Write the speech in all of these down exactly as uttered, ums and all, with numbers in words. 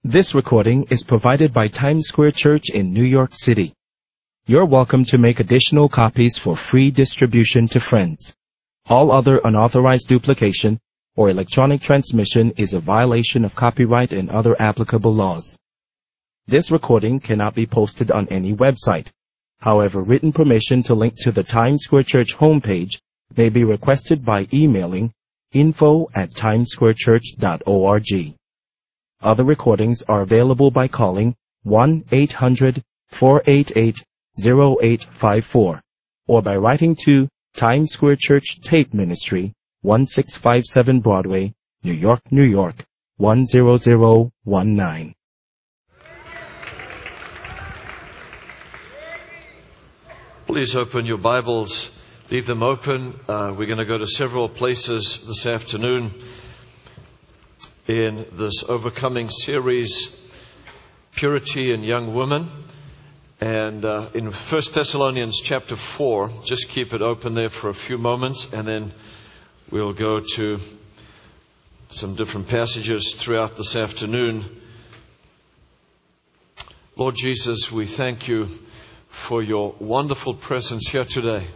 This recording is provided by Times Square Church in New York City. You're welcome to make additional copies for free distribution to friends. All other unauthorized duplication or electronic transmission is a violation of copyright and other applicable laws. This recording cannot be posted on any website. However, written permission to link to the Times Square Church homepage may be requested by emailing info at timessquarechurch dot org. Other recordings are available by calling one eight hundred four eight eight zero eight five four or by writing to Times Square Church Tape Ministry, one six five seven Broadway, New York, New York, one zero zero one nine. Please open your Bibles. Leave them open. Uh, we're going to go to several places this afternoon in this overcoming series, Purity in Young Women. And uh, in First Thessalonians chapter four, just keep it open there for a few moments, and then we'll go to some different passages throughout this afternoon. Lord Jesus, we thank you for your wonderful presence here today,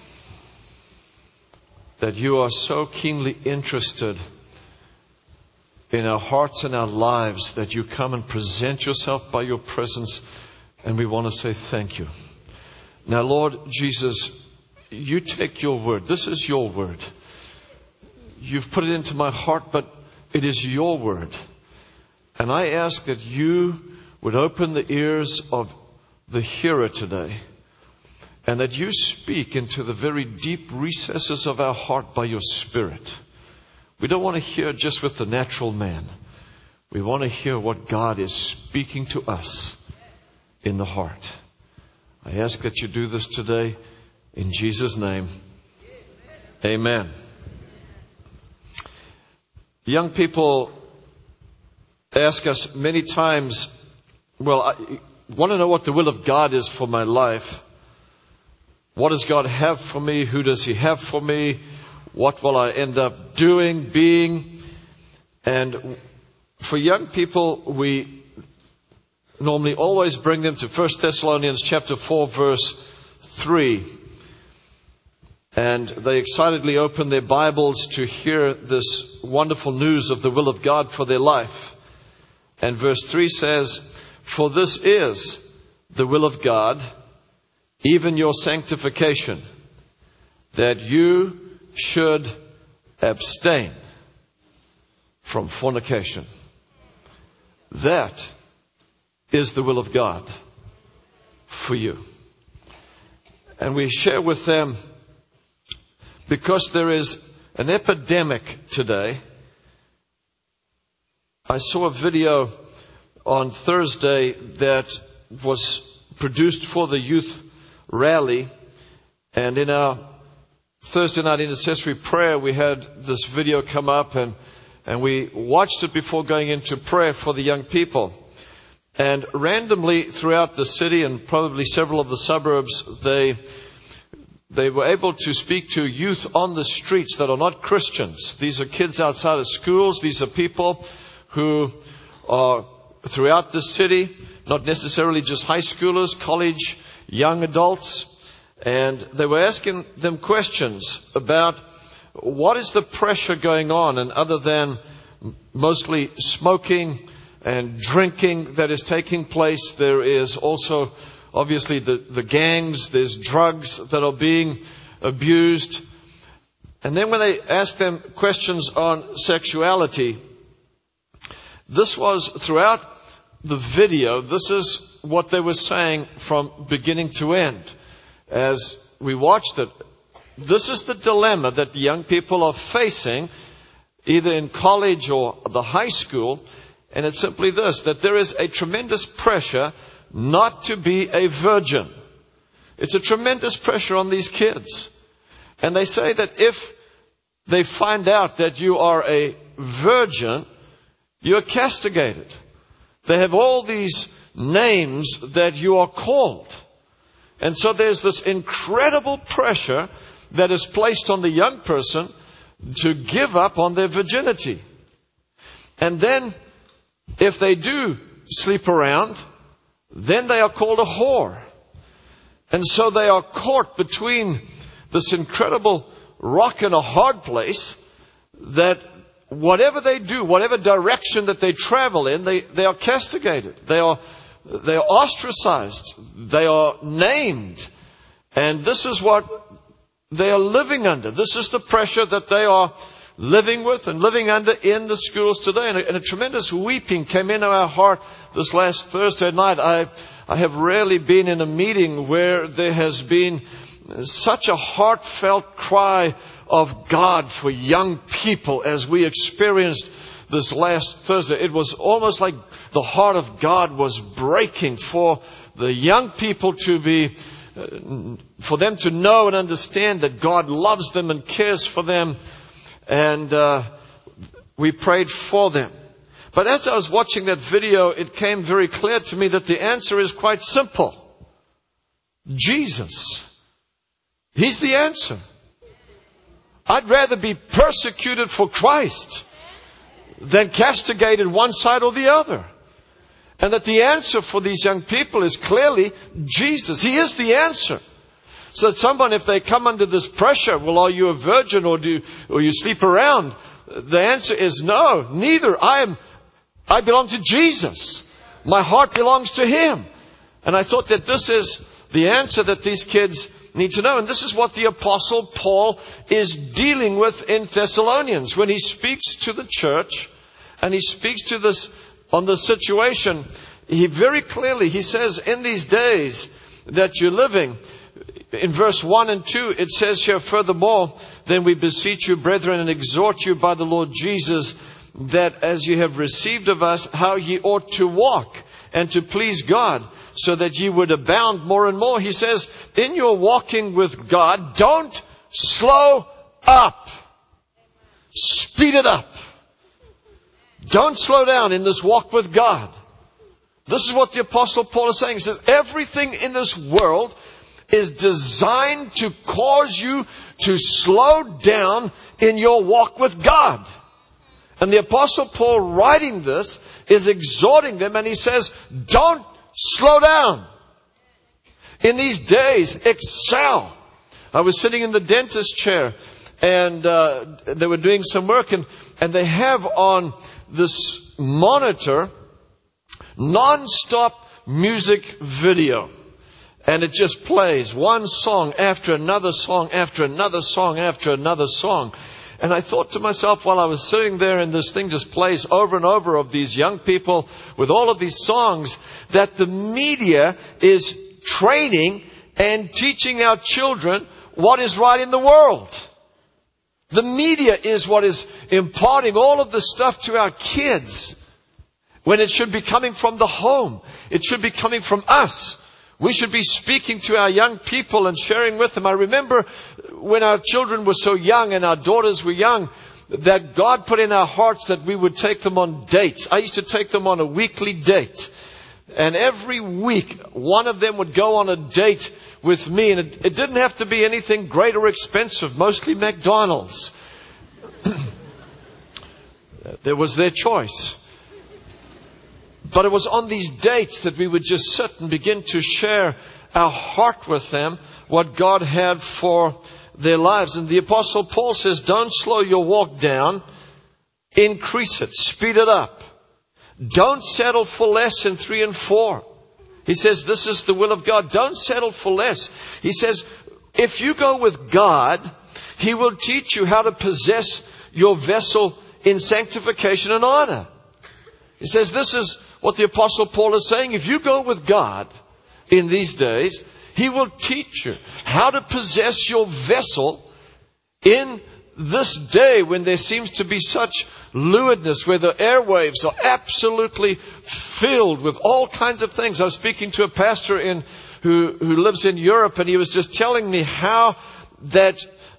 that you are so keenly interested in our hearts and our lives, that you come and present yourself by your presence, and we want to say thank you. Now, Lord Jesus, you take your word. This is your word. You've put it into my heart, but it is your word. And I ask that you would open the ears of the hearer today, and that you speak into the very deep recesses of our heart by your Spirit. We don't want to hear just with the natural man. We want to hear what God is speaking to us in the heart. I ask that you do this today in Jesus' name. Amen. Young people ask us many times, well, I want to know what the will of God is for my life. What does God have for me? Who does He have for me? What will I end up doing, being? And for young people, we normally always bring them to First Thessalonians chapter four, verse three. And they excitedly open their Bibles to hear this wonderful news of the will of God for their life. And verse three says, "For this is the will of God, even your sanctification, that you should abstain from fornication." That is the will of God for you. And we share with them, because there is an epidemic today. I saw a video on Thursday that was produced for the youth rally, and in our Thursday night intercessory prayer, we had this video come up, and, and we watched it before going into prayer for the young people. And randomly throughout the city and probably several of the suburbs, they they were able to speak to youth on the streets that are not Christians. These are kids outside of schools. These are people who are throughout the city, not necessarily just high schoolers, college, young adults. And they were asking them questions about what is the pressure going on, and other than mostly smoking and drinking that is taking place, there is also obviously the, the gangs, there's drugs that are being abused. And then when they asked them questions on sexuality, this was throughout the video, this is what they were saying from beginning to end. As we watched it, this is the dilemma that the young people are facing, either in college or the high school. And it's simply this, that there is a tremendous pressure not to be a virgin. It's a tremendous pressure on these kids. And they say that if they find out that you are a virgin, you're castigated. They have all these names that you are called. And so there's this incredible pressure that is placed on the young person to give up on their virginity. And then if they do sleep around, then they are called a whore. And so they are caught between this incredible rock and a hard place, that whatever they do, whatever direction that they travel in, they, they are castigated. They are, they are ostracized. They are named. And this is what they are living under. This is the pressure that they are living with and living under in the schools today. And a, and a tremendous weeping came into our heart this last Thursday night. I, I have rarely been in a meeting where there has been such a heartfelt cry of God for young people as we experienced this last Thursday. It was almost like the heart of God was breaking for the young people to be, uh, for them to know and understand that God loves them and cares for them. And uh, we prayed for them. But as I was watching that video, it came very clear to me that the answer is quite simple. Jesus. He's the answer. I'd rather be persecuted for Christ than castigated one side or the other. And that the answer for these young people is clearly Jesus. He is the answer. So that someone, if they come under this pressure, well, are you a virgin or do you, or you sleep around? The answer is no, neither. I am, I belong to Jesus. My heart belongs to Him. And I thought that this is the answer that these kids need to know. And this is what the Apostle Paul is dealing with in Thessalonians. When he speaks to the church and he speaks to this on the situation, he very clearly, he says, in these days that you're living, in verse one and two, it says here, furthermore, then we beseech you, brethren, and exhort you by the Lord Jesus, that as you have received of us, how ye ought to walk and to please God, so that ye would abound more and more. He says, in your walking with God, don't slow up. Speed it up. Don't slow down in this walk with God. This is what the Apostle Paul is saying. He says, everything in this world is designed to cause you to slow down in your walk with God. And the Apostle Paul, writing this, is exhorting them, and he says, don't slow down. In these days, excel. I was sitting in the dentist chair, and uh, they were doing some work, and, and they have on this monitor non-stop music video. And it just plays one song after another song after another song after another song. And I thought to myself while I was sitting there and this thing just plays over and over of these young people with all of these songs, that the media is training and teaching our children what is right in the world. The media is what is imparting all of this stuff to our kids when it should be coming from the home. It should be coming from us. We should be speaking to our young people and sharing with them. I remember when our children were so young and our daughters were young, that God put in our hearts that we would take them on dates. I used to take them on a weekly date. And every week, one of them would go on a date with me. And it, it didn't have to be anything great or expensive, mostly McDonald's. There was their choice. But it was on these dates that we would just sit and begin to share our heart with them, what God had for their lives. And the Apostle Paul says, don't slow your walk down, increase it, speed it up. Don't settle for less in three and four. He says, this is the will of God. Don't settle for less. He says, if you go with God, He will teach you how to possess your vessel in sanctification and honor. He says, this is what the Apostle Paul is saying. If you go with God in these days, He will teach you how to possess your vessel in this day when there seems to be such lewdness, where the airwaves are absolutely filled with all kinds of things. I was speaking to a pastor in who, who lives in Europe, and he was just telling me how that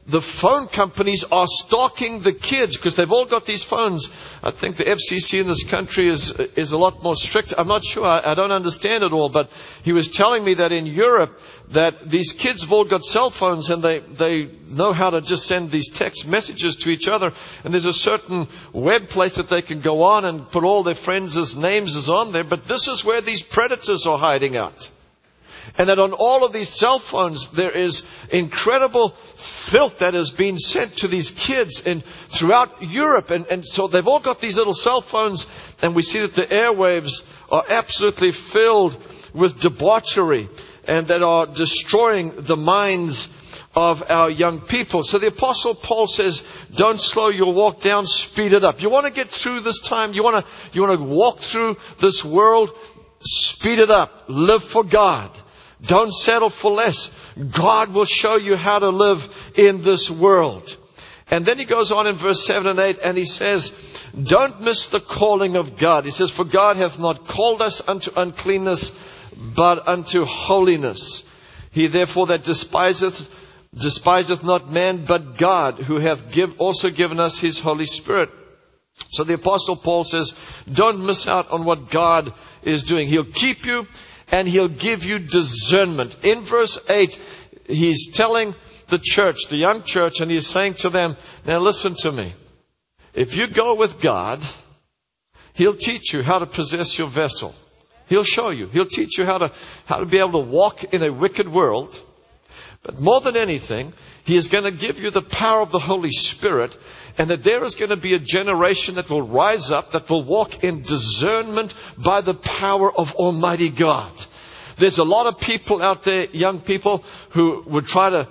the phone companies are stalking the kids because they've all got these phones. I think the F C C in this country is is a lot more strict. I'm not sure. I, I don't understand it all. But he was telling me that in Europe, that these kids have all got cell phones and they, they know how to just send these text messages to each other. And there's a certain web place that they can go on and put all their friends' names is on there. But this is where these predators are hiding out. And that on all of these cell phones, there is incredible filth that has been sent to these kids in throughout Europe. And, and so they've all got these little cell phones, and we see that the airwaves are absolutely filled with debauchery and that are destroying the minds of our young people. So the Apostle Paul says, don't slow your walk down, speed it up. You want to get through this time? You want to, you want to walk through this world? Speed it up. Live for God. Don't settle for less. God will show you how to live in this world. And then he goes on in verse seven and eight and he says, don't miss the calling of God. He says, for God hath not called us unto uncleanness, but unto holiness. He therefore that despiseth, despiseth not man, but God, who hath give, also given us his Holy Spirit. So the Apostle Paul says, don't miss out on what God is doing. He'll keep you. And he'll give you discernment. In verse eight, he's telling the church, the young church, and he's saying to them, now listen to me. If you go with God, he'll teach you how to possess your vessel. He'll show you. He'll teach you how to, how to be able to walk in a wicked world. But more than anything, he is going to give you the power of the Holy Spirit, and that there is going to be a generation that will rise up, that will walk in discernment by the power of Almighty God. There's a lot of people out there, young people, who would try to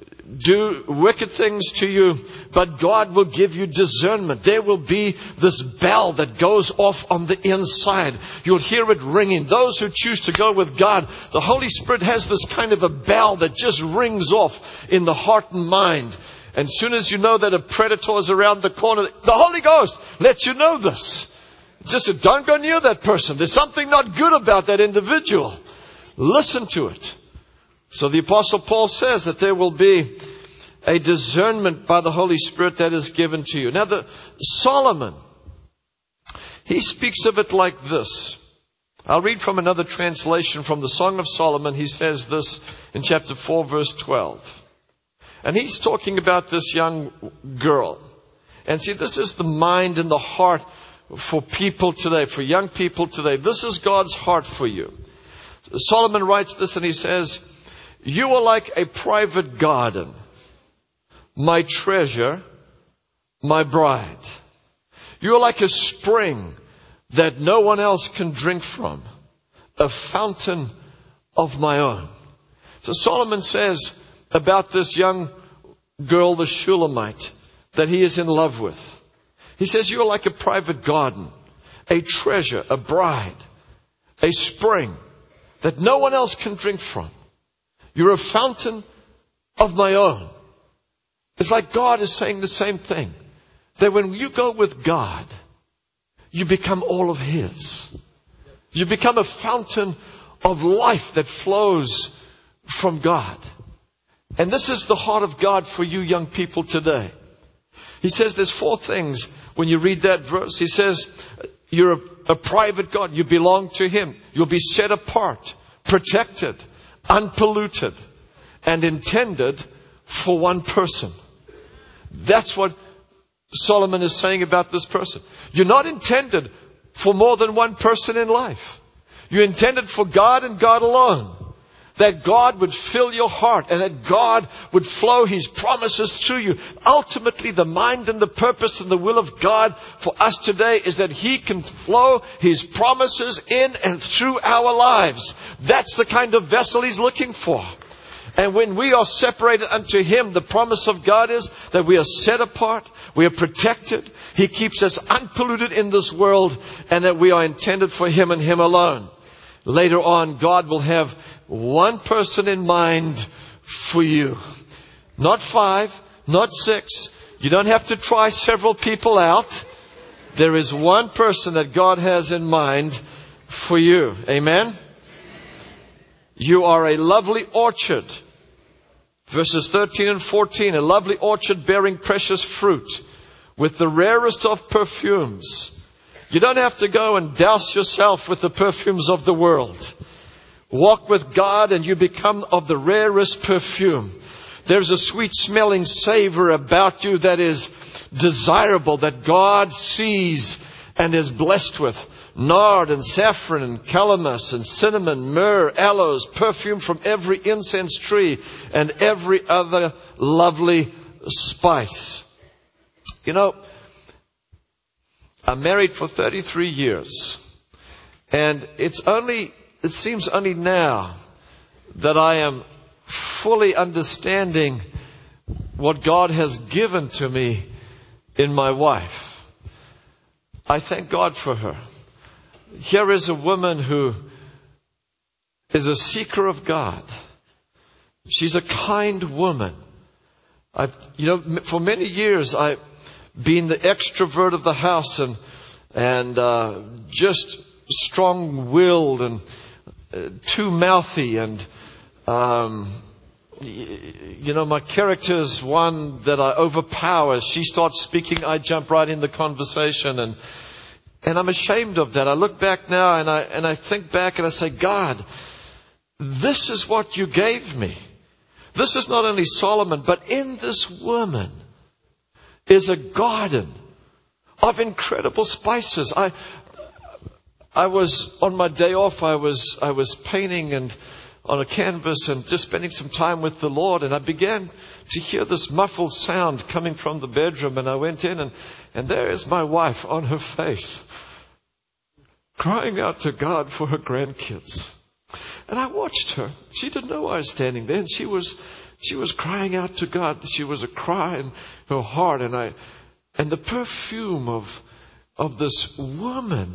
do wicked things to you, but God will give you discernment. There will be this bell that goes off on the inside. You'll hear it ringing. Those who choose to go with God, the Holy Spirit has this kind of a bell that just rings off in the heart and mind. And as soon as you know that a predator is around the corner, the Holy Ghost lets you know this. Just say, don't go near that person. There's something not good about that individual. Listen to it. So the Apostle Paul says that there will be a discernment by the Holy Spirit that is given to you. Now, the Solomon, he speaks of it like this. I'll read from another translation from the Song of Solomon. He says this in chapter four, verse twelve. And he's talking about this young girl. And see, this is the mind and the heart for people today, for young people today. This is God's heart for you. Solomon writes this and he says, you are like a private garden, my treasure, my bride. You are like a spring that no one else can drink from, a fountain of my own. So Solomon says about this young girl, the Shulamite, that he is in love with. He says, you are like a private garden, a treasure, a bride, a spring that no one else can drink from. You're a fountain of my own. It's like God is saying the same thing. That when you go with God, you become all of His. You become a fountain of life that flows from God. And this is the heart of God for you young people today. He says there's four things when you read that verse. He says you're a, a private God. You belong to Him. You'll be set apart, protected, unpolluted, and intended for one person. That's what Solomon is saying about this person. You're not intended for more than one person in life. You're intended for God and God alone. That God would fill your heart and that God would flow His promises through you. Ultimately, the mind and the purpose and the will of God for us today is that He can flow His promises in and through our lives. That's the kind of vessel He's looking for. And when we are separated unto Him, the promise of God is that we are set apart, we are protected, He keeps us unpolluted in this world, and that we are intended for Him and Him alone. Later on, God will have one person in mind for you. Not five, not six. You don't have to try several people out. There is one person that God has in mind for you. Amen? You are a lovely orchard Verses thirteen and fourteen, a lovely orchard bearing precious fruit with the rarest of perfumes. You don't have to go and douse yourself with the perfumes of the world. Walk with God and you become of the rarest perfume. There's a sweet smelling savor about you that is desirable, that God sees and is blessed with. Nard and saffron and calamus and cinnamon, myrrh, aloes, perfume from every incense tree and every other lovely spice. You know, I'm married for thirty-three years, and it's only, it seems only now that I am fully understanding what God has given to me in my wife. I thank God for her. Here is a woman who is a seeker of God. She's a kind woman. I've, you know, for many years I've been the extrovert of the house and and uh, just strong-willed and uh, too mouthy, and um, you know, my character is one that I overpower. She starts speaking, I jump right in the conversation, and and I'm ashamed of that. I look back now and I and I think back and I say, God, this is what you gave me. This is not only Solomon, but in this woman is a garden of incredible spices. I I was on my day off. I was I was painting and on a canvas and just spending some time with the Lord, and I began to hear this muffled sound coming from the bedroom, and I went in and and there is my wife on her face, crying out to God for her grandkids. And I watched her. She didn't know I was standing there, and she was she was crying out to God. She was a cry in her heart, and I and the perfume of of this woman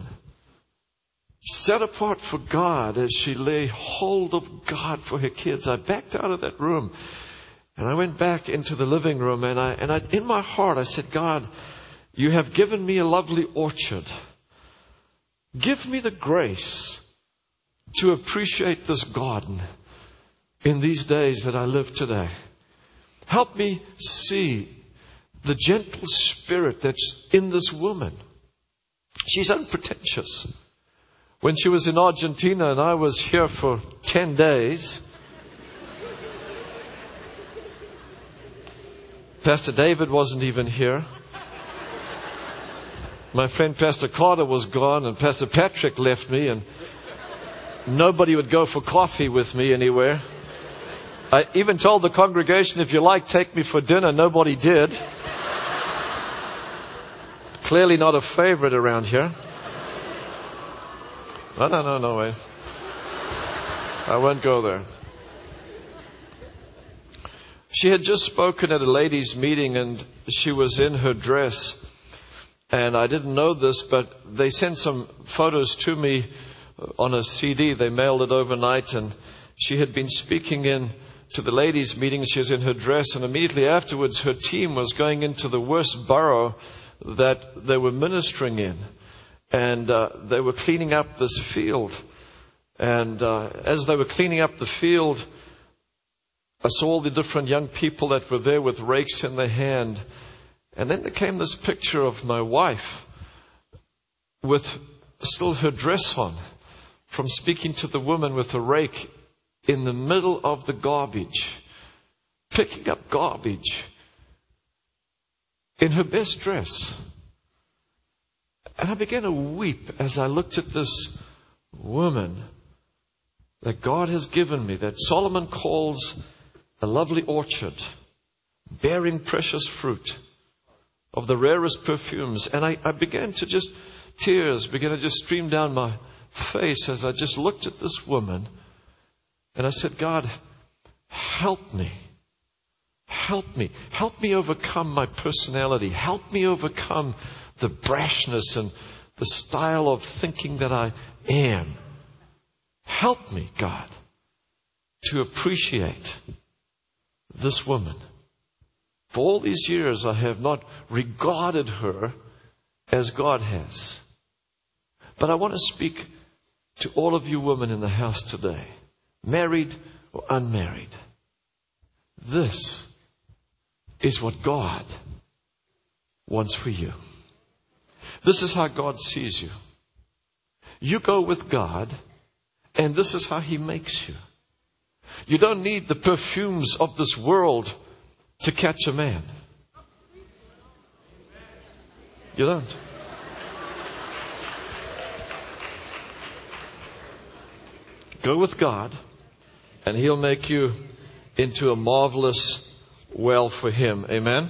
set apart for God as she lay hold of God for her kids. I backed out of that room and I went back into the living room, and I and I in my heart I said, God, you have given me a lovely orchard. Give me the grace to appreciate this garden in these days that I live today. Help me see the gentle spirit that's in this woman. She's unpretentious. When she was in Argentina and I was here for ten days, Pastor David wasn't even here. My friend Pastor Carter was gone, and Pastor Patrick left me, and nobody would go for coffee with me anywhere. I even told the congregation, if you like, take me for dinner. Nobody did. Clearly not a favorite around here. No, no, no, no way. I won't go there. She had just spoken at a ladies' meeting, and she was in her dress. And I didn't know this, but they sent some photos to me on a C D. They mailed it overnight, and she had been speaking in to the ladies' meeting. She was in her dress, and immediately afterwards her team was going into the worst borough that they were ministering in. And uh, they were cleaning up this field. And uh, as they were cleaning up the field, I saw all the different young people that were there with rakes in their hand. And then there came this picture of my wife with still her dress on, from speaking to the woman with a rake in the middle of the garbage, picking up garbage in her best dress. And I began to weep as I looked at this woman that God has given me, that Solomon calls a lovely orchard, bearing precious fruit of the rarest perfumes. And I, I began to just, tears began to just stream down my face as I just looked at this woman. And I said, God, help me. Help me. Help me overcome my personality. Help me overcome the brashness and the style of thinking that I am. Help me, God, to appreciate this woman. For all these years, I have not regarded her as God has. But I want to speak to all of you women in the house today, married or unmarried. This is what God wants for you. This is how God sees you. You go with God, and this is how He makes you. You don't need the perfumes of this world to catch a man. You don't. Go with God, and He'll make you into a marvelous well for Him. Amen?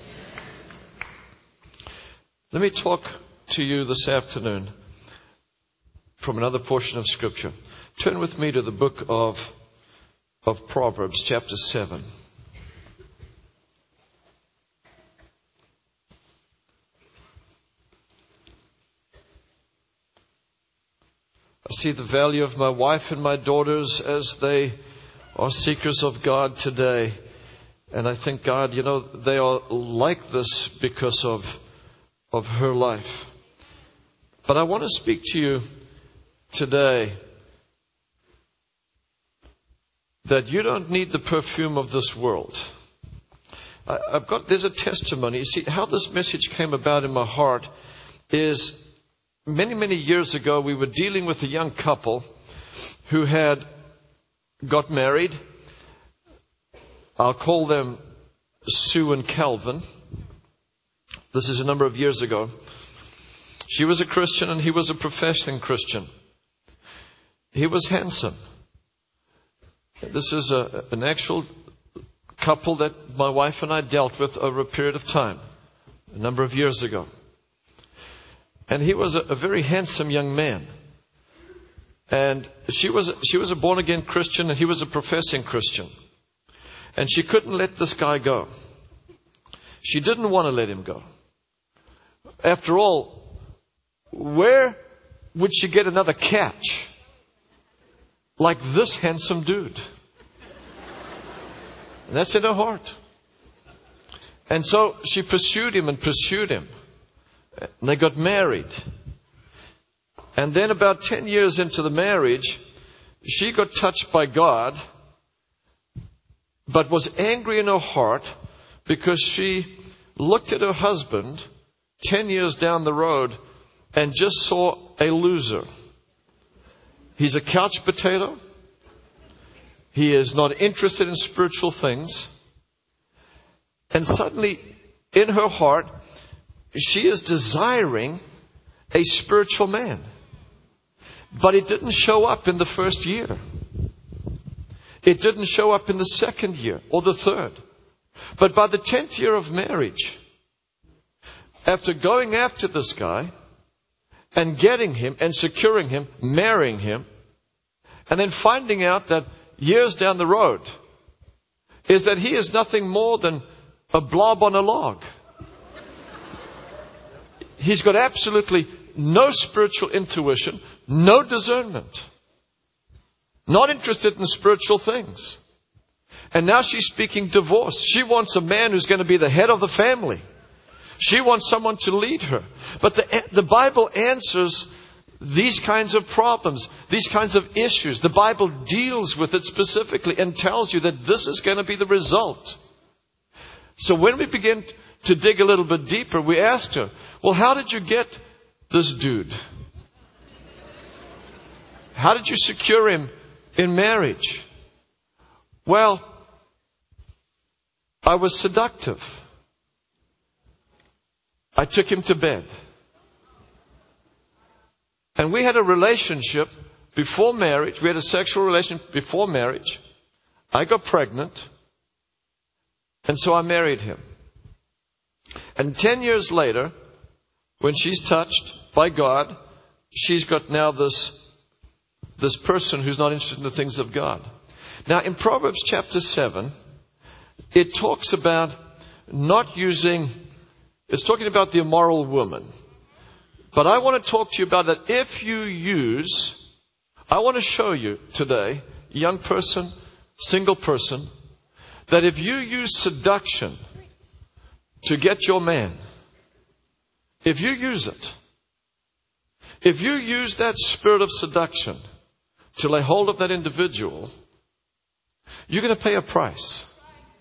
Let me talk to you this afternoon from another portion of Scripture. Turn with me to the book of, of Proverbs, chapter seven. I see the value of my wife and my daughters as they are seekers of God today. And I think, God, you know, they are like this because of, of her life. But I want to speak to you today that you don't need the perfume of this world. I, I've got, there's a testimony. You see, how this message came about in my heart is many, many years ago, we were dealing with a young couple who had got married. I'll call them Sue and Calvin. This is a number of years ago. She was a Christian and he was a professing Christian. He was handsome. This is a, an actual couple that my wife and I dealt with over a period of time, a number of years ago. And he was a, a very handsome young man. And she was, she was a born-again Christian and he was a professing Christian. And she couldn't let this guy go. She didn't want to let him go. After all, where would she get another catch like this handsome dude? And that's in her heart. And so she pursued him and pursued him. And they got married. And then about ten years into the marriage, she got touched by God, but was angry in her heart because she looked at her husband ten years down the road and just saw a loser. He's a couch potato. He is not interested in spiritual things. And suddenly, in her heart, she is desiring a spiritual man. But it didn't show up in the first year. It didn't show up in the second year or the third. But by the tenth year of marriage, after going after this guy and getting him and securing him, marrying him, and then finding out that years down the road is that he is nothing more than a blob on a log. He's got absolutely no spiritual intuition, no discernment. Not interested in spiritual things. And now she's speaking divorce. She wants a man who's going to be the head of the family. She wants someone to lead her. But the, the Bible answers these kinds of problems, these kinds of issues. The Bible deals with it specifically and tells you that this is going to be the result. So when we begin to dig a little bit deeper, we asked her, well, how did you get this dude? How did you secure him in marriage? Well, I was seductive. I took him to bed. And we had a relationship before marriage. We had a sexual relationship before marriage. I got pregnant. And so I married him. And ten years later, when she's touched by God, she's got now this, this person who's not interested in the things of God. Now, in Proverbs chapter seven, it talks about not using, it's talking about the immoral woman. But I want to talk to you about that if you use, I want to show you today, young person, single person, that if you use seduction to get your man, if you use it, if you use that spirit of seduction to lay hold of that individual, you're going to pay a price.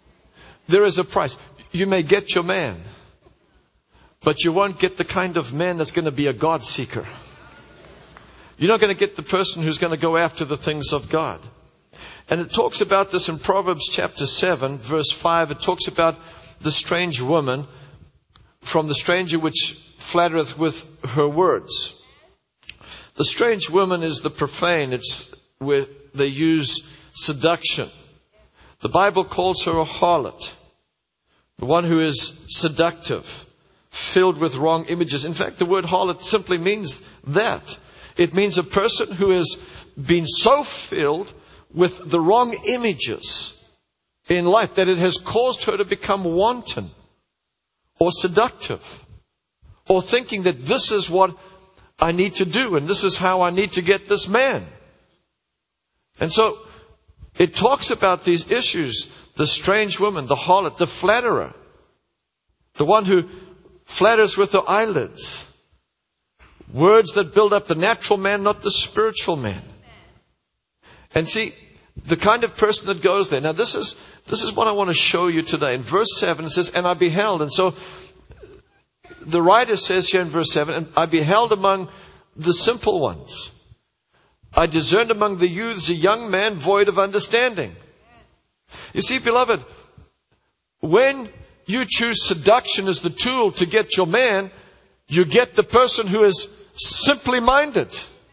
there is a price. You may get your man, but you won't get the kind of man that's going to be a God seeker. You're not going to get the person who's going to go after the things of God. And it talks about this in Proverbs chapter seven, verse five. It talks about the strange woman, from the stranger which flattereth with her words. The strange woman is the profane. It's where they use seduction. The Bible calls her a harlot, the one who is seductive, filled with wrong images. In fact, the word harlot simply means that. It means a person who has been so filled with the wrong images in life that it has caused her to become wanton or seductive, or thinking that this is what I need to do and this is how I need to get this man. And so it talks about these issues: the strange woman, the harlot, the flatterer, the one who flatters with her eyelids. Words that build up the natural man, not the spiritual man. And see, the kind of person that goes there. Now this is, this is what I want to show you today. In verse seven it says, and I beheld. And so the writer says here in verse seven, and I beheld among the simple ones. I discerned among the youths a young man void of understanding. You see, beloved, when you choose seduction as the tool to get your man, you get the person who is simply minded.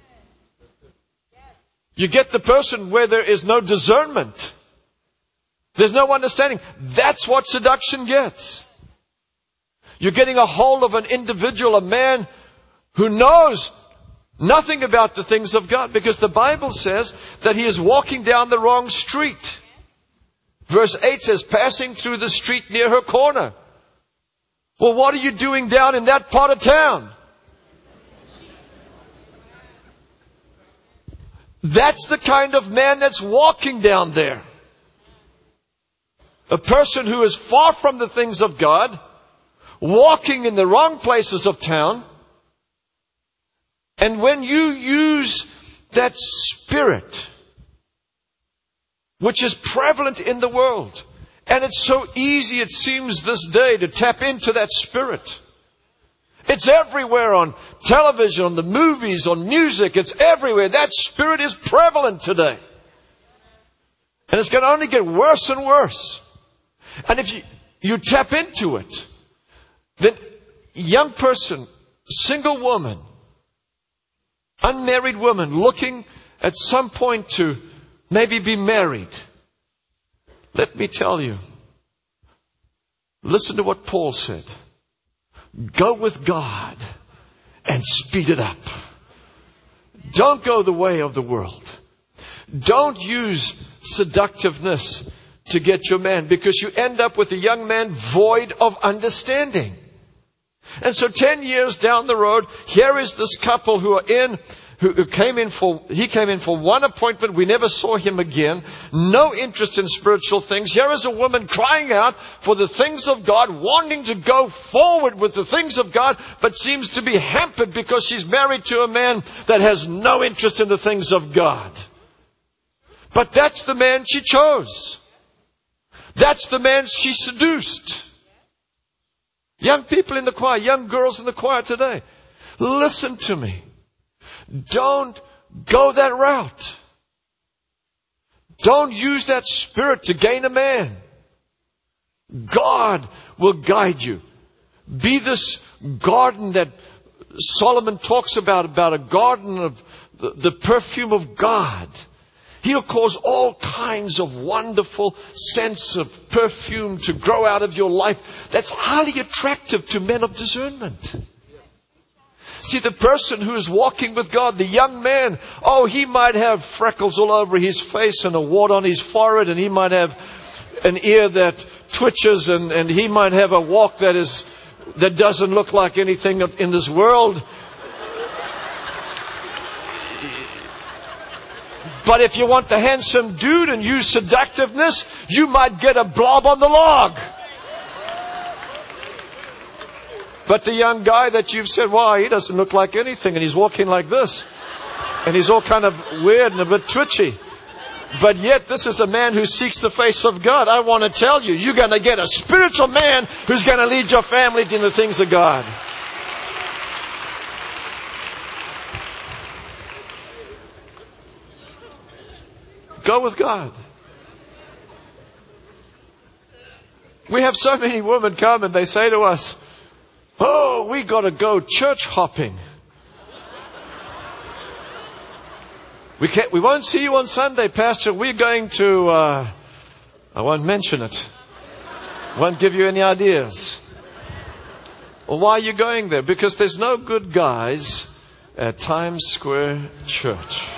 You get the person where there is no discernment. There's no understanding. That's what seduction gets. You're getting a hold of an individual, a man who knows nothing about the things of God, because the Bible says that he is walking down the wrong street. Verse eight says, passing through the street near her corner. Well, what are you doing down in that part of town? That's the kind of man that's walking down there. A person who is far from the things of God, walking in the wrong places of town. And when you use that spirit, which is prevalent in the world, and it's so easy, it seems, this day to tap into that spirit. It's everywhere on television, on the movies, on music. It's everywhere. That spirit is prevalent today. And it's going to only get worse and worse. And if you, you tap into it, then young person, single woman, unmarried woman, looking at some point to maybe be married. Let me tell you, listen to what Paul said. Go with God and speed it up. Don't go the way of the world. Don't use seductiveness to get your man, because you end up with a young man void of understanding. And so ten years down the road, here is this couple who are in Who, who came in for, he came in for one appointment. We never saw him again. No interest in spiritual things. Here is a woman crying out for the things of God, wanting to go forward with the things of God, but seems to be hampered because she's married to a man that has no interest in the things of God. But that's the man she chose. That's the man she seduced. Young people in the choir, young girls in the choir today, listen to me. Don't go that route. Don't use that spirit to gain a man. God will guide you. Be this garden that Solomon talks about, about a garden of the, the perfume of God. He'll cause all kinds of wonderful scents of perfume to grow out of your life. That's highly attractive to men of discernment. See, the person who is walking with God, the young man, oh, he might have freckles all over his face and a wart on his forehead, and he might have an ear that twitches, and, and he might have a walk that is that doesn't look like anything in this world. But if you want the handsome dude and use seductiveness, you might get a blob on the log. But the young guy that you've said, wow, he doesn't look like anything, and he's walking like this, and he's all kind of weird and a bit twitchy. But yet this is a man who seeks the face of God. I want to tell you, you're going to get a spiritual man who's going to lead your family in the things of God. Go with God. We have so many women come and they say to us, oh, we got to go church hopping. We can't, we won't see you on Sunday, Pastor. We're going to, uh, I won't mention it. Won't give you any ideas. Well, why are you going there? Because there's no good guys at Times Square Church.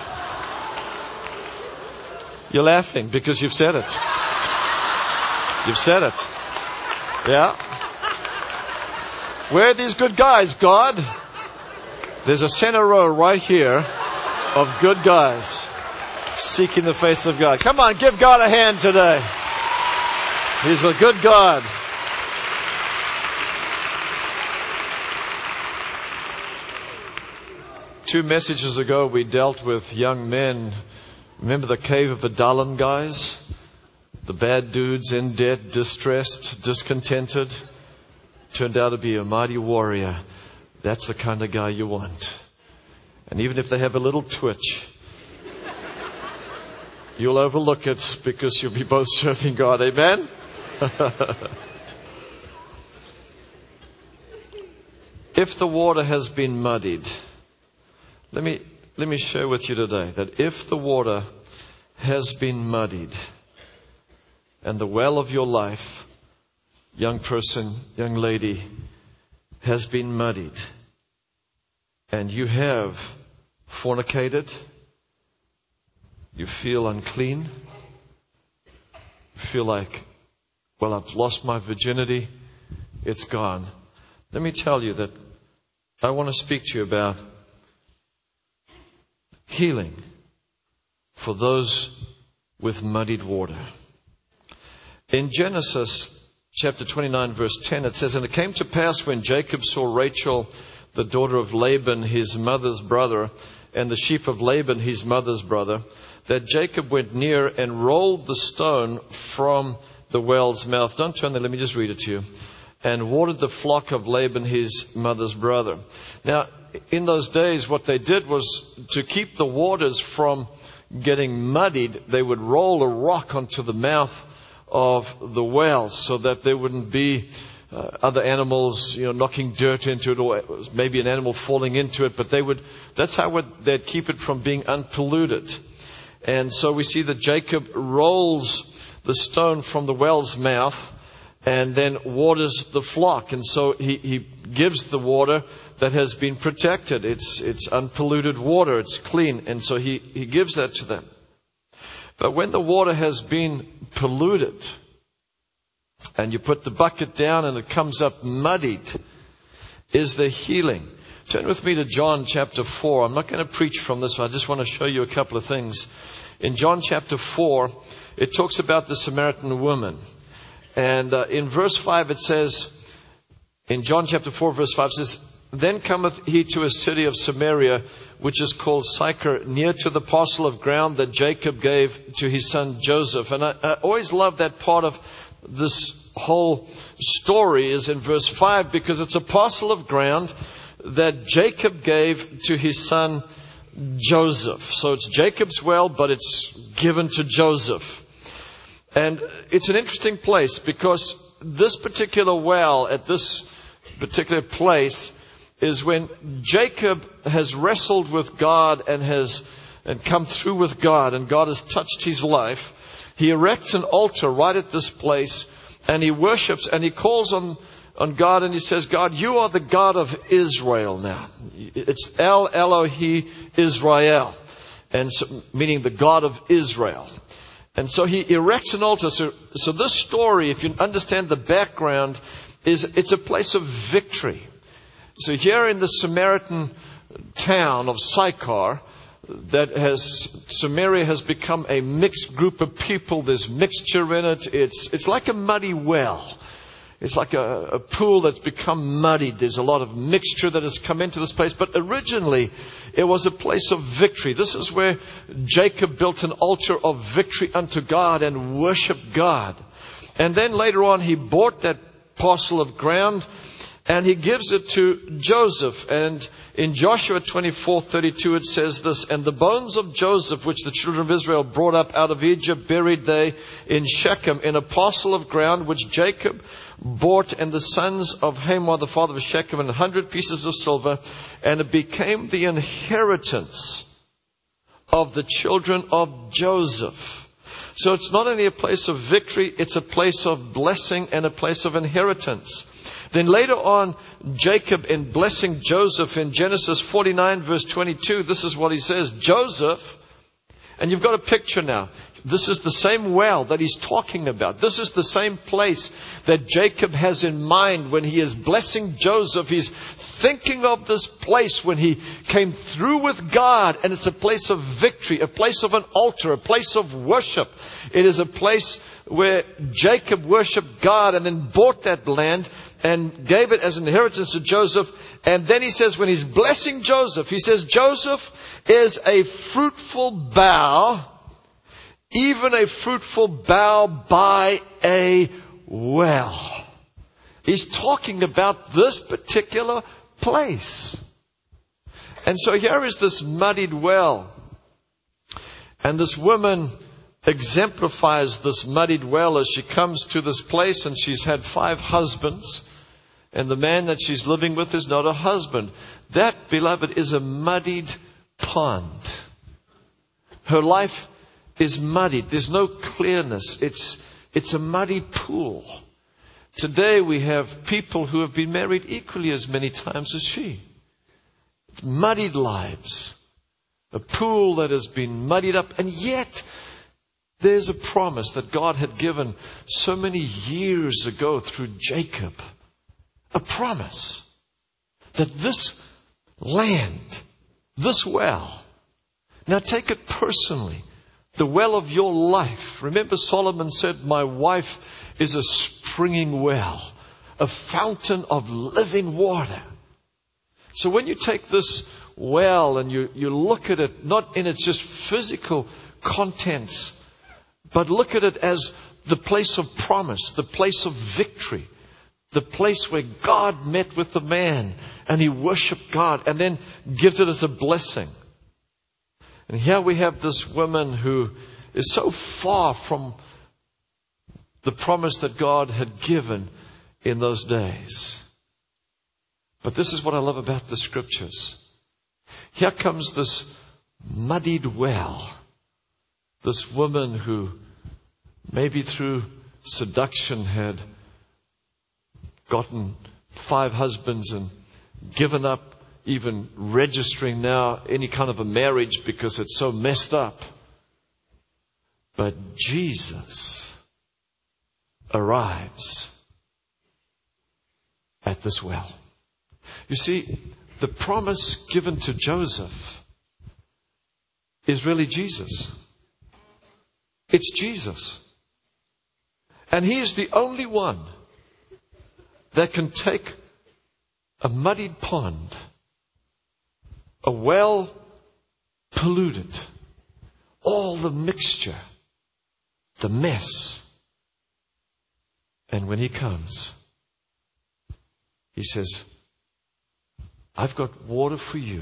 You're laughing because you've said it. You've said it. Yeah. Where are these good guys, God? There's a center row right here of good guys seeking the face of God. Come on, give God a hand today. He's a good God. Two messages ago, we dealt with young men. Remember the Cave of Adullam guys? The bad dudes in debt, distressed, discontented. Turned out to be a mighty warrior. That's the kind of guy you want. And even if they have a little twitch, you'll overlook it because you'll be both serving God. Amen? If the water has been muddied, let me let me share with you today that if the water has been muddied and the well of your life, young person, young lady, has been muddied, and you have fornicated, you feel unclean, you feel like, well, I've lost my virginity, it's gone. Let me tell you that I want to speak to you about healing for those with muddied water. In Genesis chapter twenty-nine, verse ten, it says, and it came to pass when Jacob saw Rachel, the daughter of Laban, his mother's brother, and the sheep of Laban, his mother's brother, that Jacob went near and rolled the stone from the well's mouth. Don't turn there, let me just read it to you. And watered the flock of Laban, his mother's brother. Now, in those days, what they did was to keep the waters from getting muddied, they would roll a rock onto the mouth of the well so that there wouldn't be uh, other animals, you know, knocking dirt into it, or maybe an animal falling into it. But they would, that's how would, they'd keep it from being unpolluted. And so we see that Jacob rolls the stone from the well's mouth and then waters the flock. And so he, he gives the water that has been protected. It's, it's unpolluted water. It's clean. And so he, he gives that to them. But when the water has been polluted and you put the bucket down and it comes up muddied, is there healing? Turn with me to John chapter four. I'm not going to preach from this. I just want to show you a couple of things. In John chapter four, it talks about the Samaritan woman. And uh, in verse five it says, in John chapter four verse five it says, then cometh he to a city of Samaria, which is called Sychar, near to the parcel of ground that Jacob gave to his son Joseph. And I, I always love that part of this whole story is in verse five, because it's a parcel of ground that Jacob gave to his son Joseph. So it's Jacob's well, but it's given to Joseph. And it's an interesting place because this particular well at this particular place is when Jacob has wrestled with God and has and come through with God, and God has touched his life. He erects an altar right at this place, and he worships and he calls on, on God, and he says, God, you are the God of Israel now. It's El Elohi Israel, and so, meaning the God of Israel. And so he erects an altar. So, so this story, if you understand the background, is it's a place of victory. So here in the Samaritan town of Sychar, that has, Samaria has become a mixed group of people. There's mixture in it. It's, it's like a muddy well. It's like a, a pool that's become muddied. There's a lot of mixture that has come into this place. But originally, it was a place of victory. This is where Jacob built an altar of victory unto God and worshiped God. And then later on, he bought that parcel of ground and he gives it to Joseph. And in Joshua twenty-four thirty-two, it says this, "And the bones of Joseph, which the children of Israel brought up out of Egypt, buried they in Shechem, in a parcel of ground which Jacob bought, and the sons of Hamor, the father of Shechem, and a hundred pieces of silver. And it became the inheritance of the children of Joseph." So it's not only a place of victory, it's a place of blessing and a place of inheritance. Then later on, Jacob, in blessing Joseph in Genesis forty-nine verse twenty-two, this is what he says. Joseph, and you've got a picture now. This is the same well that he's talking about. This is the same place that Jacob has in mind when he is blessing Joseph. He's thinking of this place when he came through with God. And it's a place of victory, a place of an altar, a place of worship. It is a place where Jacob worshiped God and then bought that land and gave it as an inheritance to Joseph. And then he says, when he's blessing Joseph, he says, Joseph is a fruitful bough, even a fruitful bough by a well. He's talking about this particular place. And so here is this muddied well. And this woman exemplifies this muddied well as she comes to this place, and she's had five husbands. And the man that she's living with is not a husband. That, beloved, is a muddied pond. Her life is muddied. There's no clearness. It's, it's a muddy pool. Today we have people who have been married equally as many times as she. Muddied lives. A pool that has been muddied up. And yet, there's a promise that God had given so many years ago through Jacob. A promise that this land, this well, now take it personally, the well of your life. Remember, Solomon said, my wife is a springing well, a fountain of living water. So when you take this well and you, you look at it, not in its just physical contents, but look at it as the place of promise, the place of victory, the place where God met with the man and he worshiped God and then gives it as a blessing. And here we have this woman who is so far from the promise that God had given in those days. But this is what I love about the scriptures. Here comes this muddied well. This woman who maybe through seduction had gotten five husbands and given up even registering now any kind of a marriage because it's so messed up. But Jesus arrives at this well. You see, the promise given to Joseph is really Jesus. It's Jesus. And he is the only one that can take a muddied pond, a well polluted, all the mixture, the mess. And when he comes, he says, I've got water for you.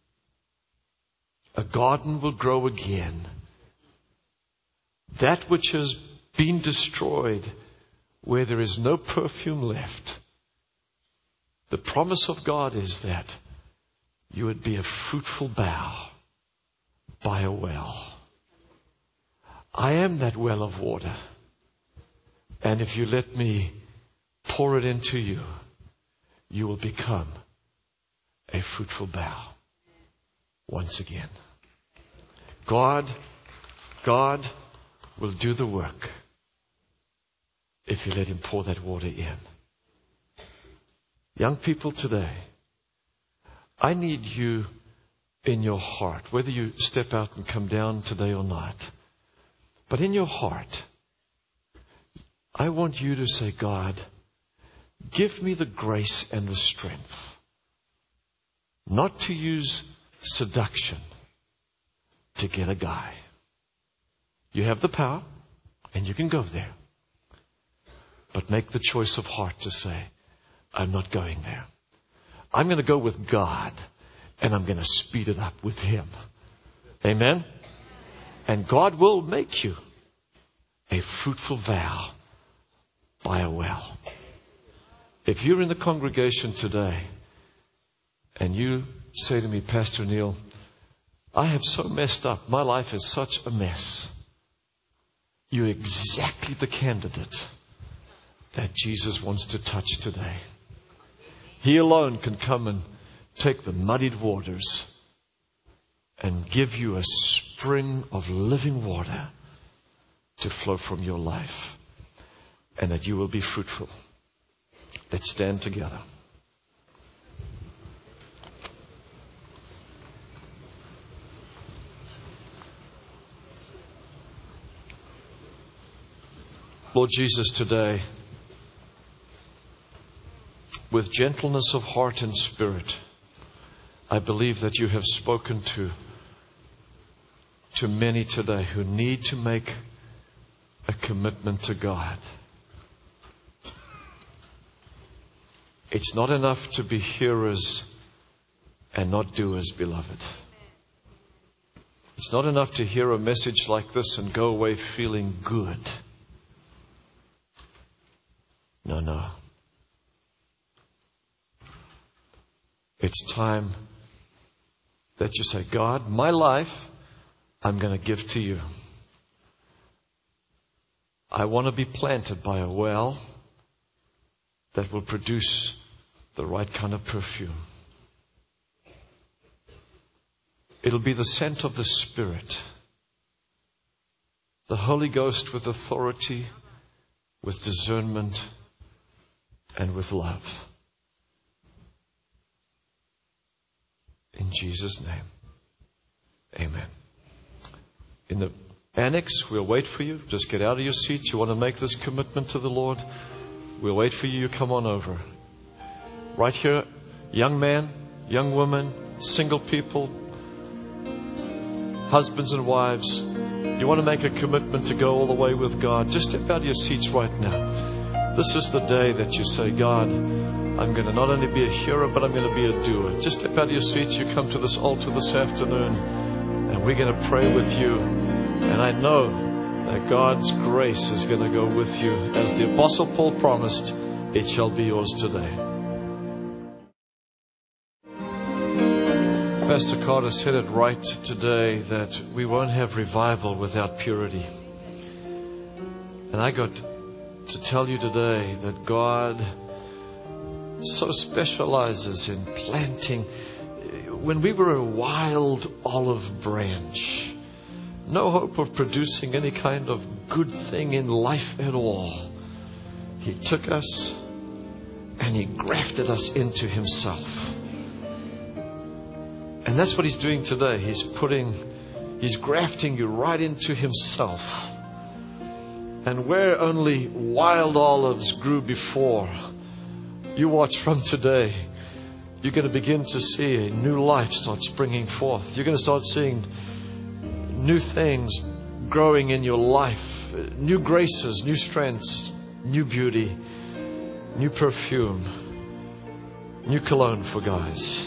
A garden will grow again. That which has been destroyed, where there is no perfume left. The promise of God is that you would be a fruitful bough by a well. I am that well of water. And if you let me pour it into you, you will become a fruitful bough once again. God, God will do the work if you let him pour that water in. Young people today, I need you in your heart, whether you step out and come down today or not, but in your heart, I want you to say, God, give me the grace and the strength not to use seduction to get a guy. You have the power and you can go there. But make the choice of heart to say, I'm not going there. I'm going to go with God and I'm going to speed it up with Him. Amen? And God will make you a fruitful vow by a well. If you're in the congregation today and you say to me, Pastor Neil, I have so messed up. My life is such a mess. You're exactly the candidate that Jesus wants to touch today. He alone can come and take the muddied waters and give you a spring of living water to flow from your life, and that you will be fruitful. Let's stand together. Lord Jesus, today, with gentleness of heart and spirit, I believe that you have spoken to, to many today who need to make a commitment to God. It's not enough to be hearers and not doers, beloved. It's not enough to hear a message like this and go away feeling good. No, no. It's time that you say, God, my life, I'm going to give to you. I want to be planted by a well that will produce the right kind of perfume. It'll be the scent of the Spirit. The Holy Ghost with authority, with discernment, and with love. In Jesus' name, amen. In the annex, we'll wait for you. Just get out of your seats. You want to make this commitment to the Lord? We'll wait for you. You come on over. Right here, young man, young woman, single people, husbands and wives. You want to make a commitment to go all the way with God? Just step out of your seats right now. This is the day that you say, God, I'm going to not only be a hearer, but I'm going to be a doer. Just step out of your seats. You come to this altar this afternoon, and we're going to pray with you. And I know that God's grace is going to go with you. As the Apostle Paul promised, it shall be yours today. Pastor Carter said it right today that we won't have revival without purity. And I got to tell you today that God so specializes in planting. When we were a wild olive branch, no hope of producing any kind of good thing in life at all, He took us and He grafted us into Himself. And that's what He's doing today. He's putting, He's grafting you right into Himself. And where only wild olives grew before, you watch from today, you're going to begin to see a new life start springing forth. You're going to start seeing new things growing in your life, new graces, new strengths, new beauty, new perfume, new cologne for guys.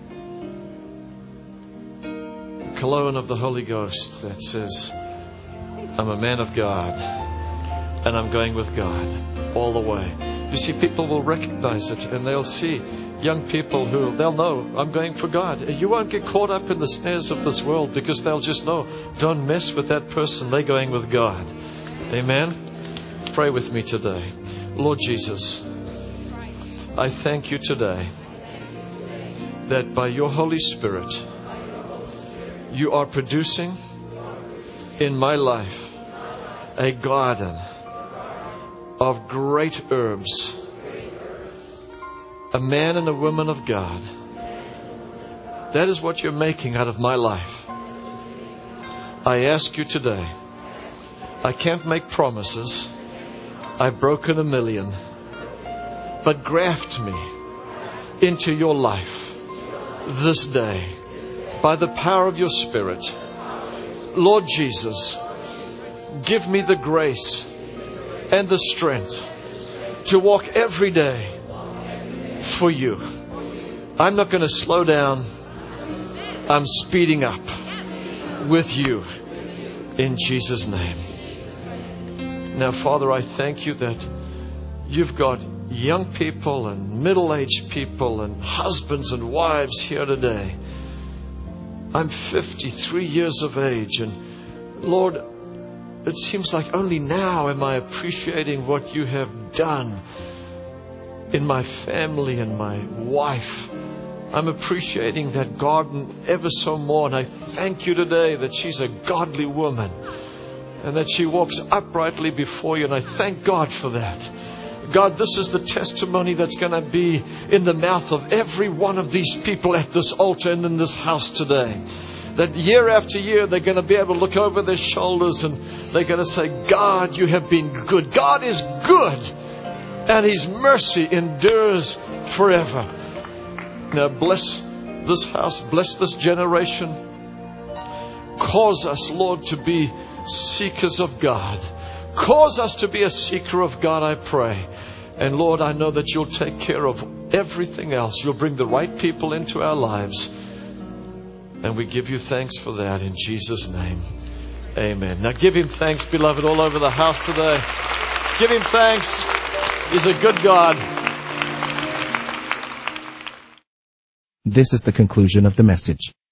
Cologne of the Holy Ghost that says, I'm a man of God and I'm going with God all the way. You see, people will recognize it and they'll see young people who they'll know, I'm going for God. You won't get caught up in the snares of this world because they'll just know, don't mess with that person. They're going with God. Amen. Pray with me today. Lord Jesus, I thank you today that by your Holy Spirit, you are producing in my life a garden of great herbs, a man and a woman of God. That is what you're making out of my life. I ask you today, I can't make promises. I've broken a million. but graft me into your life this day by the power of your Spirit. Lord Jesus, give me the grace and the strength to walk every day for you. I'm not going to slow down. I'm speeding up with you in Jesus' name. Now, Father, I thank you that you've got young people and middle-aged people and husbands and wives here today. I'm fifty-three years of age, and Lord, it seems like only now am I appreciating what you have done in my family and my wife. I'm appreciating that garden ever so more, and I thank you today that she's a godly woman and that she walks uprightly before you, and I thank God for that. God, this is the testimony that's going to be in the mouth of every one of these people at this altar and in this house today. That year after year, they're going to be able to look over their shoulders and they're going to say, God, you have been good. God is good, and His mercy endures forever. Now bless this house, bless this generation. Cause us, Lord, to be seekers of God. Cause us to be a seeker of God, I pray. And Lord, I know that you'll take care of everything else. You'll bring the right people into our lives. And we give you thanks for that in Jesus' name. Amen. Now give Him thanks, beloved, all over the house today. Give Him thanks. He's a good God. This is the conclusion of the message.